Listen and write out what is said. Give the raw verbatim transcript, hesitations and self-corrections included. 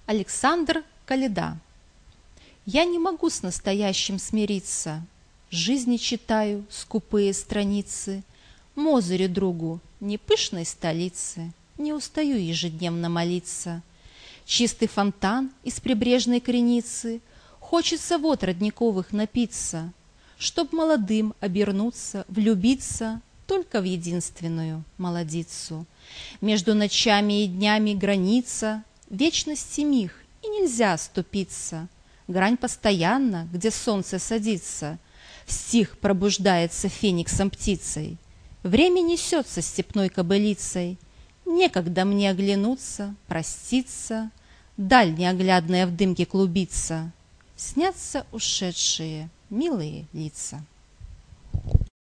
Александр Коляда. Я не могу с настоящим смириться, жизни читаю скупые страницы, Мозырю другу не пышной столицы, не устаю ежедневно молиться. Чистый фонтан из прибрежной креницы, хочется вод родниковых напиться, чтоб молодым обернуться, влюбиться только в единственную молодицу. Между ночами и днями граница, вечности миг, и нельзя ступиться. Грань постоянна, где солнце садится, в стих пробуждается фениксом птицей. Время несется степной кобылицей, некогда мне оглянуться, проститься, даль неоглядная в дымке клубится, снятся ушедшие милые лица.